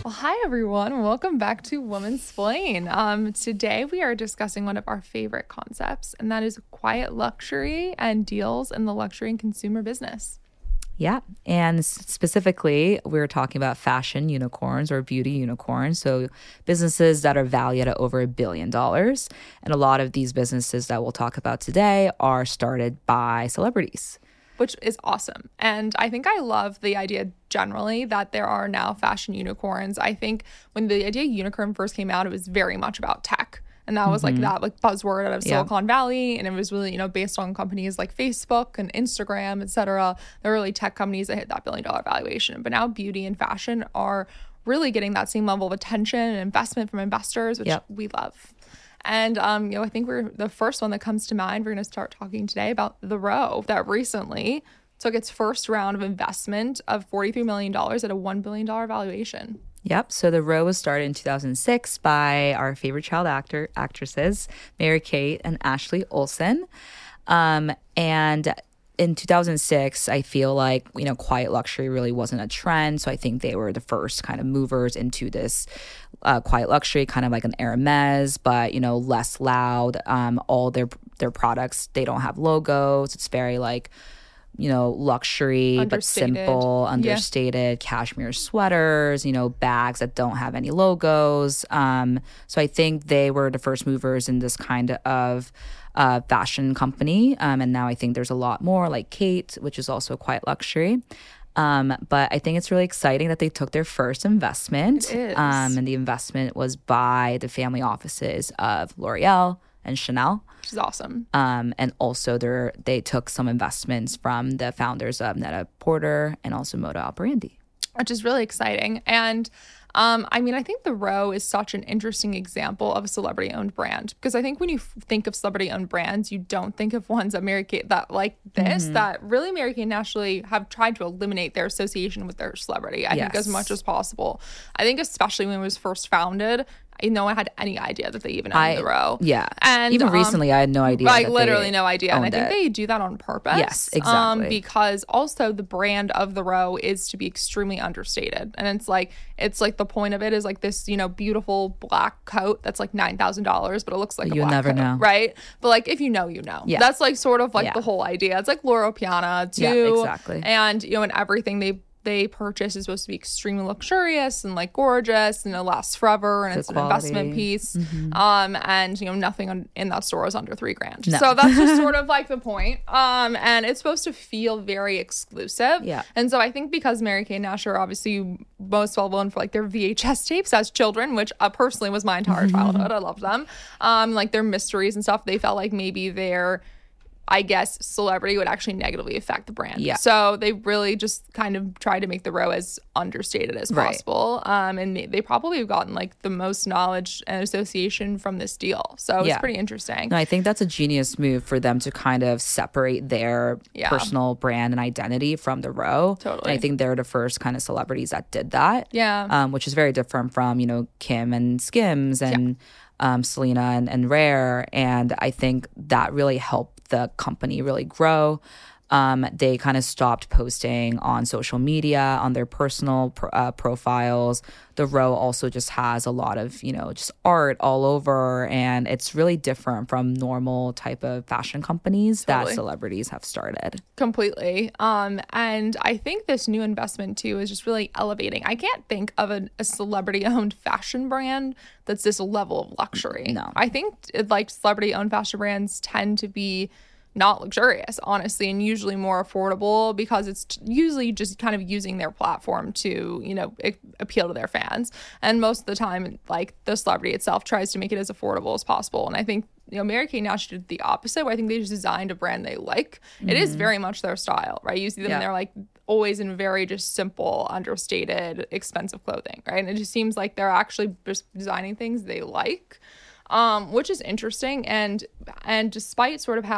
Well, hi everyone. Welcome back to Womansplain. Today we are discussing one of our favorite concepts, and that is quiet luxury and deals in the luxury and consumer business. Yeah. And specifically, we're talking about fashion unicorns or beauty unicorns. So businesses that are valued at over $1 billion. And a lot of these businesses that we'll talk about today are started by celebrities. Which is awesome. And I think I love the idea generally that there are now fashion unicorns. I think when the idea unicorn first came out, it was very much about tech. And that was like buzzword out of Silicon Valley. And it was really, based on companies like Facebook and Instagram, et cetera. They're really tech companies that hit that $1 billion valuation. But now beauty and fashion are really getting that same level of attention and investment from investors, which we love. And, I think we're the first one that comes to mind. We're going to start talking today about The Row that recently took its first round of investment of $43 million at a $1 billion valuation. Yep. So The Row was started in 2006 by our favorite child actresses, Mary-Kate and Ashley Olsen. And in 2006, I feel like, quiet luxury really wasn't a trend. So I think they were the first kind of movers into this quiet luxury, kind of like an Hermes, but, less loud. All their products, they don't have logos. It's very like, luxury, but simple, understated, cashmere sweaters, bags that don't have any logos. So I think they were the first movers in this kind of fashion company. And now I think there's a lot more like Kate, which is also quite luxury. But I think it's really exciting that they took their first investment. It is. And the investment was by the family offices of L'Oreal and Chanel. Which is awesome. And also they took some investments from the founders of Net-a-Porter and also Moda Operandi. Which is really exciting. And I think The Row is such an interesting example of a celebrity-owned brand, because I think when you think of celebrity-owned brands, you don't think of ones that Mary-Kate that like this, that really Mary-Kate and Ashley have tried to eliminate their association with their celebrity, I think, as much as possible. I think especially when it was first founded, no one had any idea that they even owned The Row. Yeah. And even recently, I had no idea. Like literally no idea. And I think they do that on purpose. Yes, exactly. Because also the brand of The Row is to be extremely understated. And it's like the point of it is like this, beautiful black coat that's like $9,000, but it looks like a black never coat, know. right? But like if you know, you know. Yeah. That's like sort of like the whole idea. It's like Loro Piana too. Yeah, exactly. And and everything they purchase is supposed to be extremely luxurious and like gorgeous, and it lasts forever, and it's an investment piece. And nothing in that store is under $3,000. No. So that's just sort of like the point. And it's supposed to feel very exclusive. Yeah. And so I think because Mary-Kate and Ashley are obviously most well known for like their VHS tapes as children, which personally was my entire childhood. I loved them. Like their mysteries and stuff. They felt like maybe their, I guess, celebrity would actually negatively affect the brand. Yeah. So they really just kind of tried to make The Row as understated as possible. And they probably have gotten like the most knowledge and association from this deal. So it's pretty interesting. No, I think that's a genius move for them to kind of separate their personal brand and identity from The Row. Totally. And I think they're the first kind of celebrities that did that. Yeah. Which is very different from, Kim and Skims and Selena and Rare. And I think that really helped the company really grow. They kind of stopped posting on social media, on their personal profiles. The Row also just has a lot of, just art all over. And it's really different from normal type of fashion companies that celebrities have started. Completely. And I think this new investment too is just really elevating. I can't think of a celebrity-owned fashion brand that's this level of luxury. No. I think like celebrity-owned fashion brands tend to be not luxurious, honestly, and usually more affordable, because it's usually just kind of using their platform to, appeal to their fans. And most of the time, like the celebrity itself tries to make it as affordable as possible. And I think, Mary-Kate and Ashley did the opposite, where I think they just designed a brand they like. It is very much their style, right? You see them, they're like always in very just simple, understated, expensive clothing, right? And it just seems like they're actually just designing things they like, which is interesting. And despite sort of how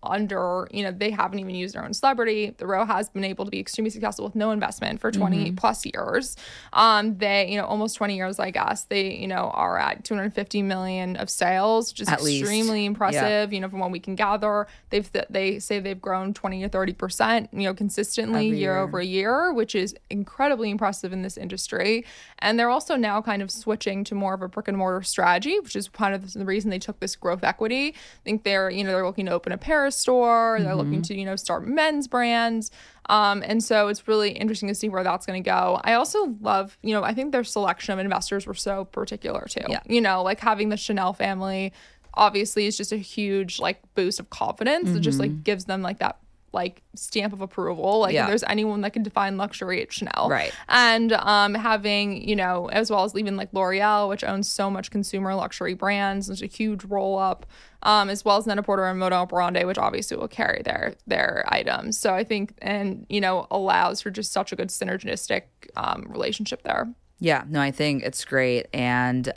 under, they haven't even used their own celebrity. The Row has been able to be extremely successful with no investment for 20 plus years. They, almost 20 years, I guess. They, are at 250 million of sales, which is extremely impressive, from what we can gather. They say they've grown 20 to 30%, consistently year over year, which is incredibly impressive in this industry. And they're also now kind of switching to more of a brick and mortar strategy, which is kind of the reason they took this growth equity. I think they're looking to open a Paris store. They're looking to, start men's brands. And so it's really interesting to see where that's going to go. I also love, I think their selection of investors were so particular too. Yeah. Like having the Chanel family obviously is just a huge like boost of confidence. It just like gives them like that like stamp of approval. Like if there's anyone that can define luxury, it's Chanel. Right. And having, as well as even like L'Oreal, which owns so much consumer luxury brands, there's a huge roll up, as well as Net-a-Porter and Model Brande, which obviously will carry their items. So I think, and, allows for just such a good synergistic relationship there. Yeah, no, I think it's great. And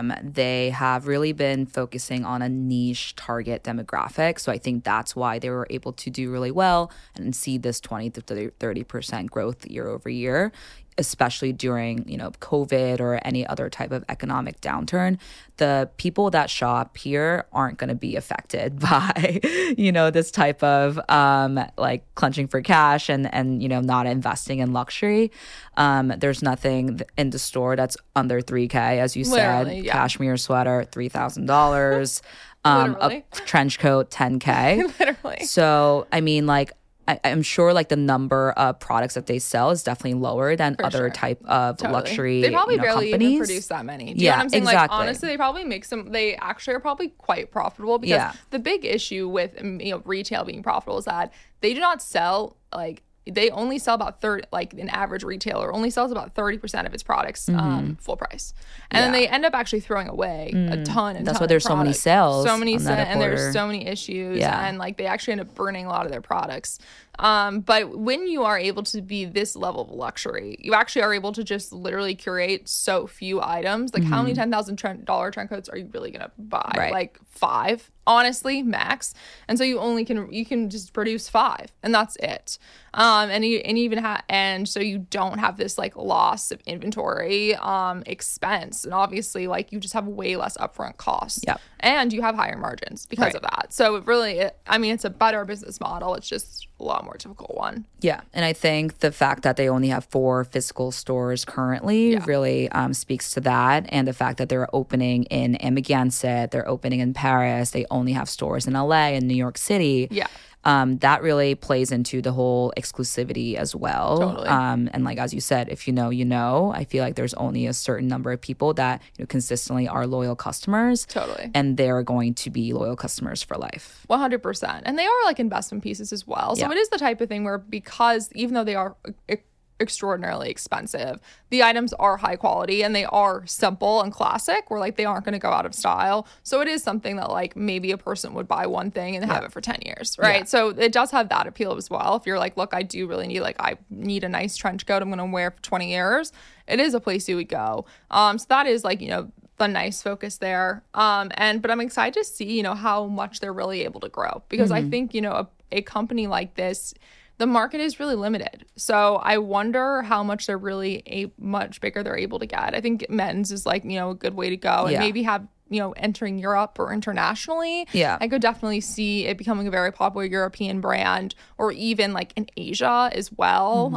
they have really been focusing on a niche target demographic. So I think that's why they were able to do really well and see this 20 to 30% growth year over year, especially during, COVID or any other type of economic downturn. The people that shop here aren't going to be affected by, this type of like clenching for cash and not investing in luxury. There's nothing in the store that's under $3,000, as you said. Cashmere sweater, $3,000. A trench coat, $10,000. Literally. So, I mean, like, I'm sure like the number of products that they sell is definitely lower than other type of luxury. They probably barely companies. even produce that many. Do you know what I'm saying? Exactly. Like honestly, they probably make some. They actually are probably quite profitable because the big issue with retail being profitable is that they do not sell like. They only sell about 30, like an average retailer only sells about 30% of its products full price. And then they end up actually throwing away a ton. And that's why there's so many sales. And there's so many issues. And like they actually end up burning a lot of their products. But when you are able to be this level of luxury, you actually are able to just literally curate so few items. Like how many $10,000 trend coats are you really going to buy? Right. Like 5, honestly, max. And so you can just produce 5 and that's it. And so you don't have this like loss of inventory, expense. And obviously like you just have way less upfront costs. Yep. And you have higher margins because of that. So it really, it's a better business model. It's just a lot more difficult one. Yeah. And I think the fact that they only have 4 physical stores currently really speaks to that. And the fact that they're opening in Amagansett, they're opening in Paris, they only have stores in LA and New York City. Yeah. That really plays into the whole exclusivity as well. Totally. And like, as you said, if you know, I feel like there's only a certain number of people that consistently are loyal customers. Totally. And they're going to be loyal customers for life. 100%. And they are like investment pieces as well. So it is the type of thing where because even though they are extraordinarily expensive, the items are high quality and they are simple and classic, where like they aren't going to go out of style. So it is something that like maybe a person would buy one thing and have it for 10 years, right? So it does have that appeal as well. If you're like, look, I do really need, like, I need a nice trench coat I'm going to wear for 20 years, it is a place you would go. So that is like, the nice focus there. But I'm excited to see, how much they're really able to grow, because I think, a company like this, the market is really limited. So I wonder how much they're really much bigger they're able to get. I think men's is like, a good way to go, and maybe have, entering Europe or internationally. Yeah. I could definitely see it becoming a very popular European brand, or even like in Asia as well.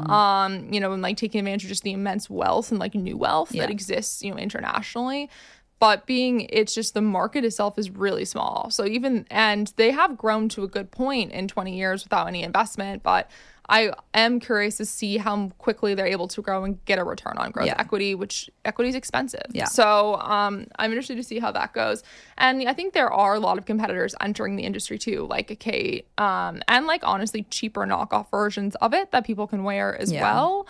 And like taking advantage of just the immense wealth and like new wealth that exists, internationally. But it's just the market itself is really small. So and they have grown to a good point in 20 years without any investment, but I am curious to see how quickly they're able to grow and get a return on growth equity, which equity is expensive. Yeah. So I'm interested to see how that goes. And I think there are a lot of competitors entering the industry too, like a Kate, and like honestly cheaper knockoff versions of it that people can wear as well,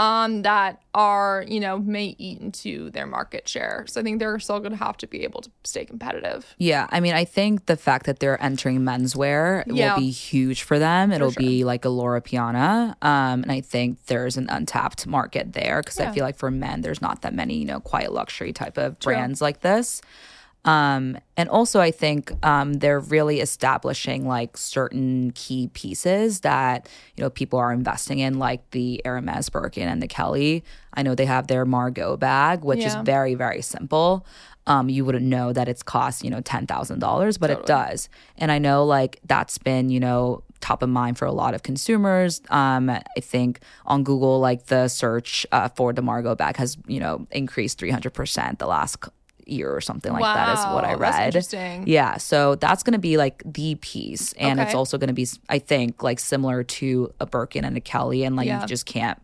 that are, may eat into their market share. So I think they're still going to have to be able to stay competitive. Yeah. I mean, I think the fact that they're entering menswear will be huge for them. It'll be like a Laura Piana. And I think there's an untapped market there, because I feel like for men, there's not that many, quiet luxury type of brands like this. And also I think they're really establishing like certain key pieces that, people are investing in, like the Hermes Birkin and the Kelly. I know they have their Margot bag, which is very, very simple. You wouldn't know that it's cost, $10,000, but it does. And I know like that's been, top of mind for a lot of consumers. I think on Google, like the search for the Margot bag has, increased 300% the last year or something like that is what I read. That's interesting. Yeah, so that's going to be like the piece, and it's also going to be, I think, like similar to a Birkin and a Kelly, and like you just can't,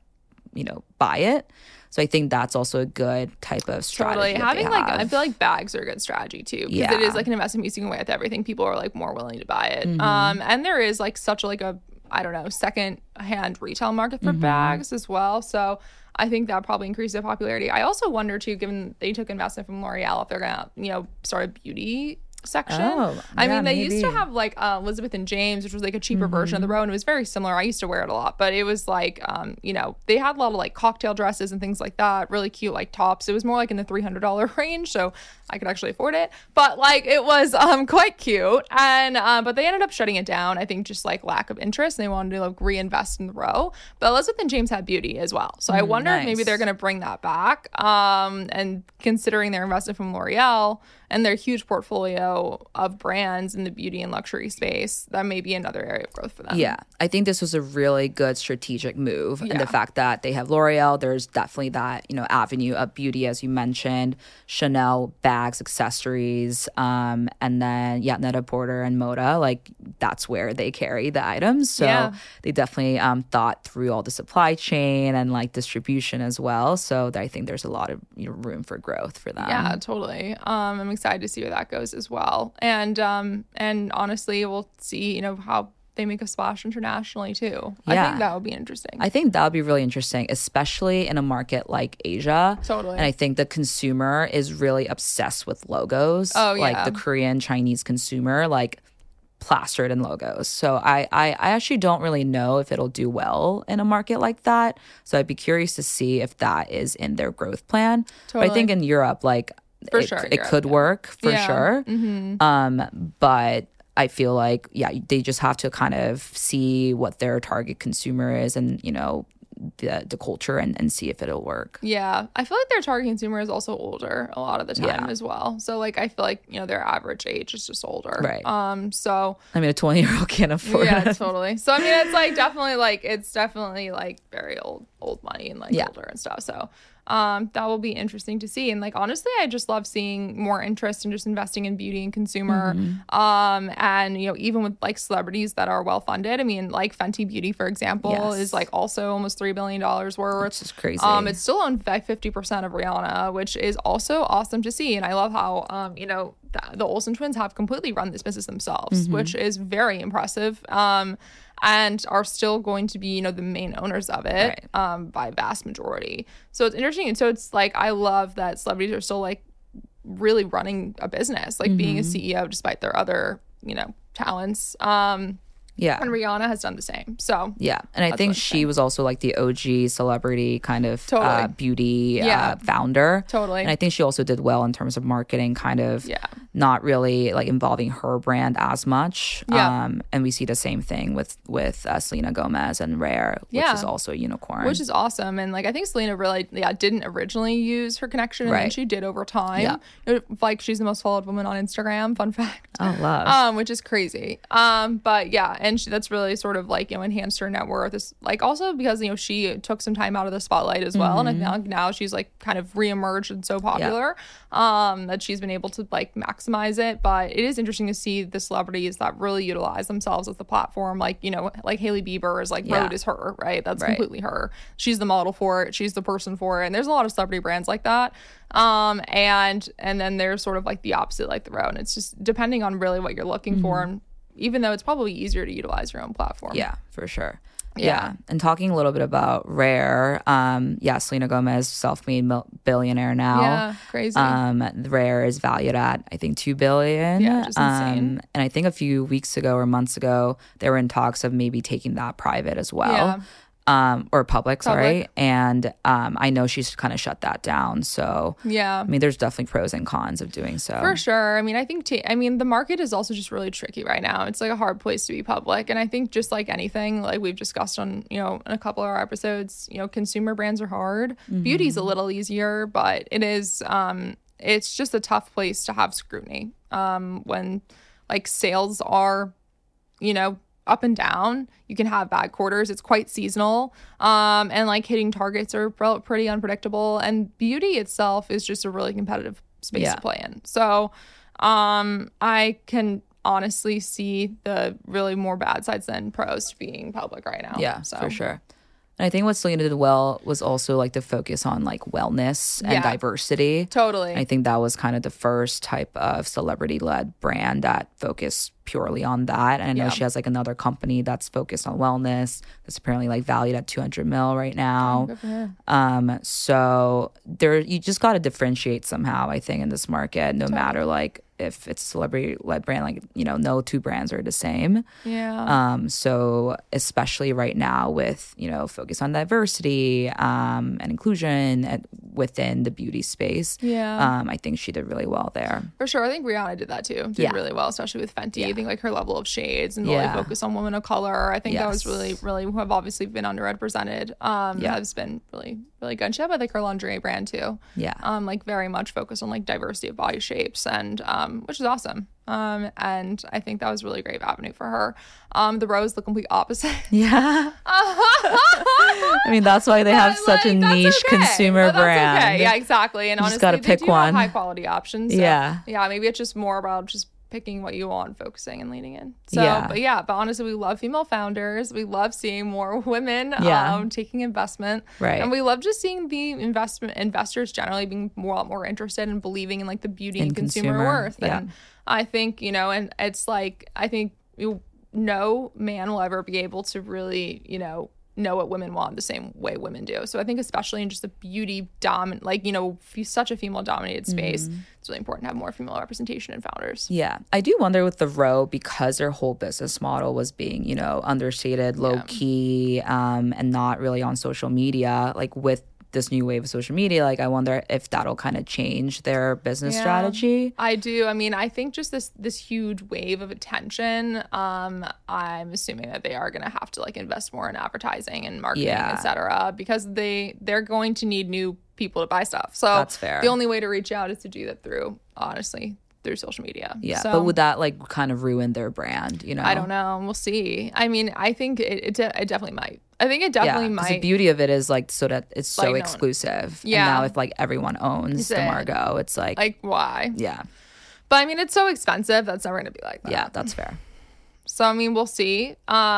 buy it. So I think that's also a good type of strategy. Totally. Having like, I feel like bags are a good strategy too, because it is like an investment piece you can wear with everything. People are like more willing to buy it. And there is like such like a, I don't know, second hand retail market for bags as well. So I think that probably increased their popularity. I also wonder too, given they took investment from L'Oreal, if they're gonna, start a beauty section. I mean, they used to have like Elizabeth and James, which was like a cheaper version of the row, and it was very similar. I used to wear it a lot, but it was like they had a lot of like cocktail dresses and things like that, really cute like tops. It was more like in the $300 range, so I could actually afford it, but like it was quite cute. And but they ended up shutting it down, I think, just like lack of interest, and they wanted to like reinvest in the row. But Elizabeth and James had beauty as well, so I wonder if maybe they're gonna bring that back, and considering their investment from L'Oreal and their huge portfolio of brands in the beauty and luxury space, that may be another area of growth for them. Yeah, I think this was a really good strategic move. And the fact that they have L'Oreal, there's definitely that, avenue of beauty, as you mentioned, Chanel, bags, accessories, and then Net-a-Porter and Moda, like that's where they carry the items. So they definitely thought through all the supply chain and like distribution as well. So I think there's a lot of room for growth for them. Yeah, totally. I'm excited to see where that goes as well. And honestly, we'll see, how they make a splash internationally too. I think that would be interesting. I think that would be really interesting, especially in a market like Asia. Totally. And I think the consumer is really obsessed with logos. Oh, yeah. Like the Korean, Chinese consumer, like plastered in logos. So I actually don't really know if it'll do well in a market like that. So I'd be curious to see if that is in their growth plan. Totally. But I think in Europe, like it could work for sure. But I feel like, they just have to kind of see what their target consumer is and, the culture and see if it'll work. Yeah. I feel like their target consumer is also older a lot of the time as well. So like, I feel like, their average age is just older. Right. So. I mean, a 20-year-old can't afford it. Yeah, totally. So, I mean, it's definitely like very old money and like older and stuff. So. That will be interesting to see. And like, honestly, I just love seeing more interest in just investing in beauty and consumer. And, even with like celebrities that are well funded. I mean, like Fenty Beauty, for example, is like also almost $3 billion worth. Which is crazy. It's still owned by 50% of Rihanna, which is also awesome to see. And I love how, the Olsen twins have completely run this business themselves, which is very impressive. And are still going to be, the main owners of it, by vast majority. So it's interesting. And so it's like, I love that celebrities are still like really running a business, like being a CEO despite their other, talents. And Rihanna has done the same. So and I think she was also like the OG celebrity kind of beauty founder. Totally. And I think she also did well in terms of marketing, kind of not really like involving her brand as much. And we see the same thing with Selena Gomez and Rare, which is also a unicorn. Which is awesome. And like, I think Selena really didn't originally use her connection, and then she did over time. Like, she's the most followed woman on Instagram, fun fact. Oh, love. Which is crazy. But and that's really sort of like, enhanced her net worth. Is like also because, she took some time out of the spotlight as well. And I think now she's like kind of reemerged and so popular that she's been able to like maximize it. But it is interesting to see the celebrities that really utilize themselves as the platform. Like, like Hailey Bieber is like, Rhode is her, right? That's completely her. She's the model for it. She's the person for it. And there's a lot of celebrity brands like that. And then there's sort of like the opposite, like the Rhode. And it's just depending on really what you're looking for. And even though it's probably easier to utilize your own platform. Yeah, for sure. Yeah. And talking a little bit about Rare, Selena Gomez, self-made billionaire now. Yeah, crazy. Rare is valued at, I think, $2 billion. Yeah, just insane. And I think a few weeks ago or months ago, they were in talks of maybe taking that private as well. or Public, sorry. And I know she's kind of shut that down. So yeah, I mean, there's definitely pros and cons of doing so. For sure. I mean, I think, the market is also just really tricky right now. It's like a hard place to be public. And I think just like anything, like we've discussed on, in a couple of our episodes, consumer brands are hard. Beauty's a little easier, but it is, it's just a tough place to have scrutiny when like sales are, up and down. You can have bad quarters. It's quite seasonal. And like hitting targets are pretty unpredictable. And beauty itself is just a really competitive space to play in. So I can honestly see the really more bad sides than pros to being public right now. Yeah, for sure. And I think what Selena did well was also like the focus on like wellness and diversity. Totally. I think that was kind of the first type of celebrity-led brand that focused purely on that. And I know she has like another company that's focused on wellness that's apparently like valued at 200 mil right now. Good for her. So you just got to differentiate somehow, I think, in this market, no matter like if it's a celebrity-led brand, like, no two brands are the same. Yeah. So especially right now with, focus on diversity and inclusion within the beauty space. Yeah. I think she did really well there. For sure. I think Rihanna did that too. Did really well, especially with Fenty. I think like her level of shades and really focus on women of color. I think that was really, really, who have obviously been underrepresented. Has been really, really good. She had like her lingerie brand too. Yeah. Like very much focused on like diversity of body shapes and which is awesome. And I think that was a really great avenue for her. The Rose, the complete opposite. Yeah. I mean, that's why they have such a niche consumer brand. Okay. Yeah, exactly. And you honestly, just gotta pick one. High quality options. So, yeah. Yeah. Maybe it's just more about just picking what you want, focusing and leaning in. So, but honestly, we love female founders. We love seeing more women taking investment. Right. And we love just seeing the investors generally being more interested in believing in like the beauty and consumer worth. Yeah. And I think, and it's like, I think no man will ever be able to really, know what women want the same way women do. So I think especially in just a beauty dominant, like, such a female dominated space, it's really important to have more female representation in founders. Yeah. I do wonder with the Row, because their whole business model was being, understated, low key, and not really on social media, like with this new wave of social media, like I wonder if that'll kind of change their business strategy. I do. I mean, I think just this huge wave of attention, I'm assuming that they are going to have to like invest more in advertising and marketing, etc., because they're going to need new people to buy stuff. So that's fair. The only way to reach out is to do that through social media. Yeah. So, but would that like kind of ruin their brand, I don't know. We'll see. I mean, I think it definitely might. I think it definitely might. The beauty of it is like so that it's so exclusive. Yeah. And now if like everyone owns the Margot, it's like why? Yeah. But I mean, it's so expensive. That's never going to be like that. Yeah, that's fair. So I mean, we'll see.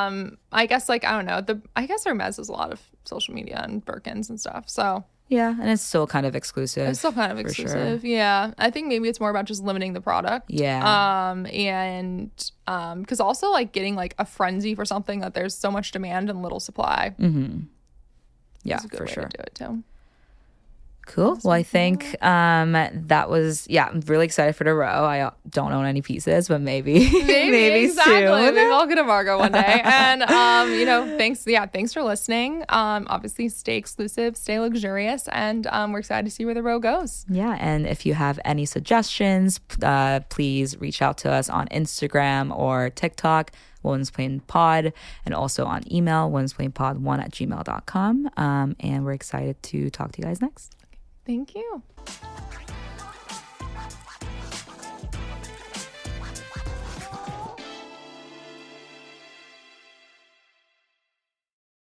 I guess like I don't know. I guess Hermes has a lot of social media and Birkins and stuff. So yeah, and it's still kind of exclusive. It's still kind of exclusive. Sure. Yeah, I think maybe it's more about just limiting the product. Yeah. And because also like getting like a frenzy for something that there's so much demand and little supply. Mm-hmm. Yeah, is a good for way sure. to do it too. Cool. Well, I think that was, I'm really excited for the Row. I don't own any pieces, but maybe exactly. soon. Maybe I'll get a Margot one day. And, thanks for listening. Obviously, stay exclusive, stay luxurious, and we're excited to see where the Row goes. Yeah. And if you have any suggestions, please reach out to us on Instagram or TikTok, Women's Plain Pod, and also on email, womensplainpod1@gmail.com. And we're excited to talk to you guys next. Thank you.